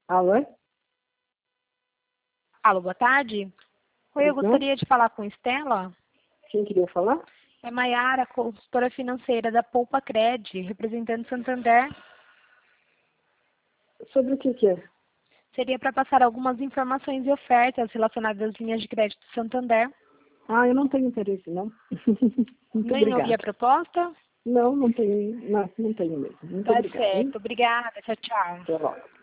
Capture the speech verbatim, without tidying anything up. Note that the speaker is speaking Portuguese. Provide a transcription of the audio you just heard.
Alô? Alô, boa tarde. Oi, eu Uhum. gostaria de falar com Estela. Quem queria falar? É Maiara, consultora financeira da Poupa Cred, representando Santander. Sobre o que que é? Seria para passar algumas informações e ofertas relacionadas às linhas de crédito do Santander. Ah, eu não tenho interesse, não. Muito Ganhou ouvir obrigada. a proposta? Não, não tenho, não, não tenho mesmo. Muito Tá obrigada, hein? certo. Obrigada. Tchau, tchau. Até logo.